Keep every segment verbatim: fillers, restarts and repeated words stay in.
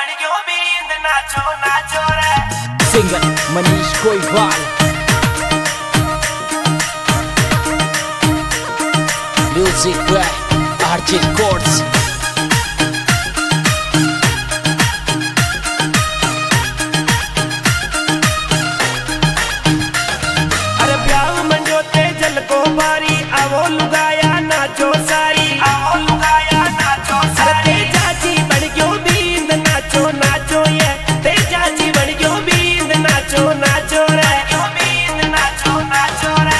Singer Manish Goiwal, music by R J Records. अरे ब्याह मंजोते जल को बारी आवो लुगाया नाचो सारी आवो लुगाया नाचो सारी चाची बन गयो बींद नाचो नाचो ये ते चाची बन गयो बींद नाचो नाचो रे बींद नाचो नाचो रे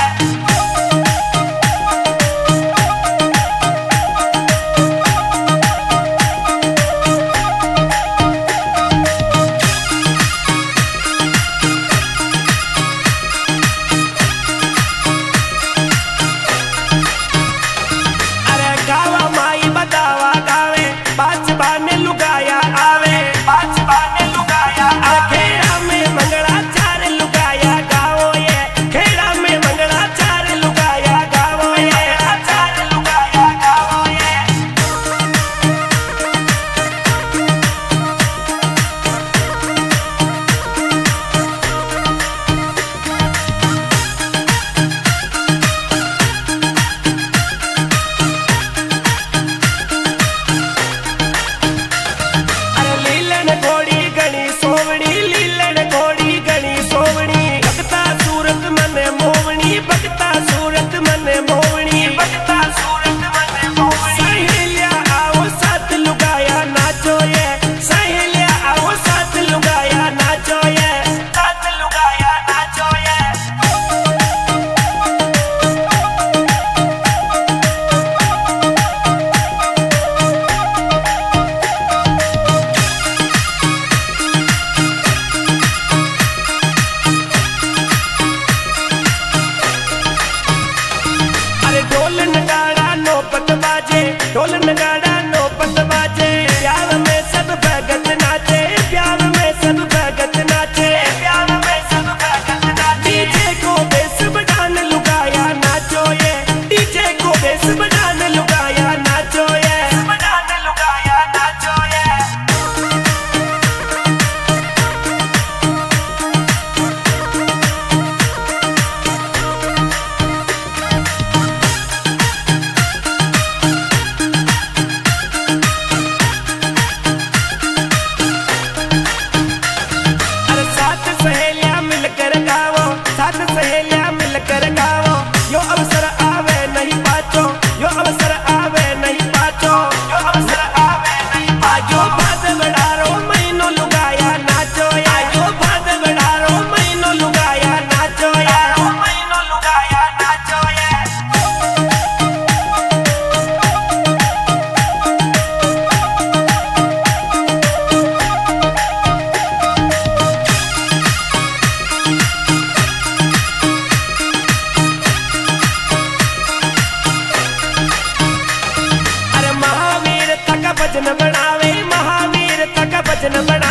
ढोल नगाड़ा नौपत बाजे प्यार में सब भगत नाचे प्यार में सब भगत नाचे प्यार में सब भगत नाचे डीजे को बेस बजान लुगाया नाचो ये डीजे को बेस बजान लुगाया नाचो ये बजान लुगाया नाचो ये सहेलियां मिलकर गाओ यो अवसर आवे नहीं पाचो यो अवसर आवे नहीं पाचो यो अवसर आवे नहीं पाचो भाद बढ़ारो महीनो लुगाया नाचो या यो भाद बढ़ारो महीनो लुगाया नाचो या महीनो लुगाया नाचो या भजन बनावे महावीर तक भजन बना